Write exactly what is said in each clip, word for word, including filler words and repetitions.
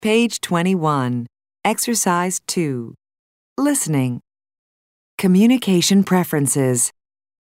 Page twenty-one, Exercise two. Listening. Communication preferences.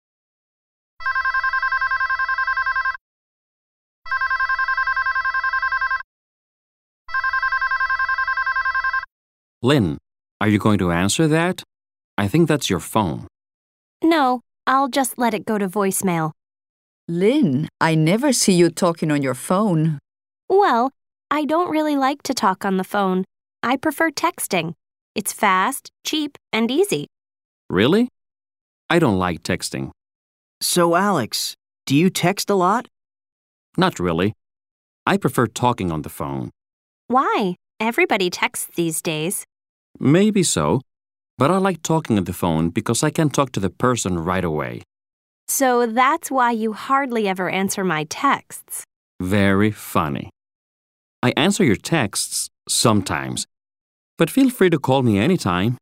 Lynn, are you going to answer that? I think that's your phone. No, I'll just let it go to voicemail. Lynn, I never see you talking on your phone. Well, I don't really like to talk on the phone. I prefer texting. It's fast, cheap, and easy. Really? I don't like texting. So, Alex, do you text a lot? Not really. I prefer talking on the phone. Why? Everybody texts these days. Maybe so, but I like talking on the phone because I can talk to the person right away. So that's why you hardly ever answer my texts. Very funny. I answer your texts sometimes, but feel free to call me anytime.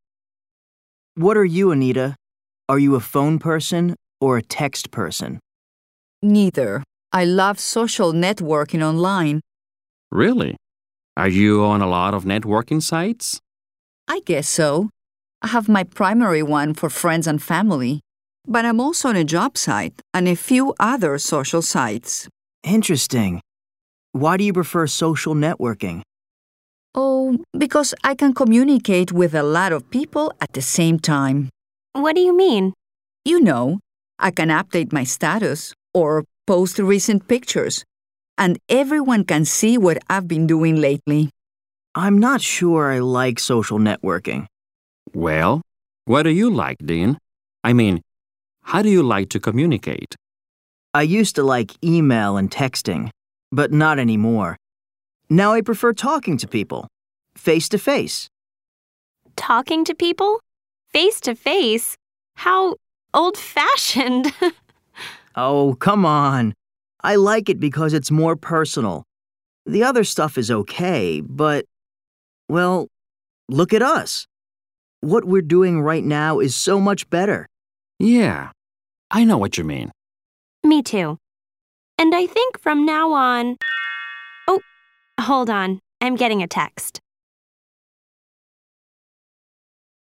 What are you, Anita? Are you a phone person or a text person? Neither. I love social networking online. Really? Are you on a lot of networking sites? I guess so. I have my primary one for friends and family, but I'm also on a job site and a few other social sites. Interesting. Why do you prefer social networking? Oh, because I can communicate with a lot of people at the same time. What do you mean? You know, I can update my status or post recent pictures, and everyone can see what I've been doing lately. I'm not sure I like social networking. Well, what do you like, Dean? I mean, how do you like to communicate? I used to like email and texting, but not anymore. Now I prefer talking to people, face to face. Talking to people? Face to face? How old-fashioned. Oh, come on. I like it because it's more personal. The other stuff is okay, but, well, look at us. What we're doing right now is so much better. Yeah, I know what you mean. Me too. And I think from now on... Oh, hold on. I'm getting a text.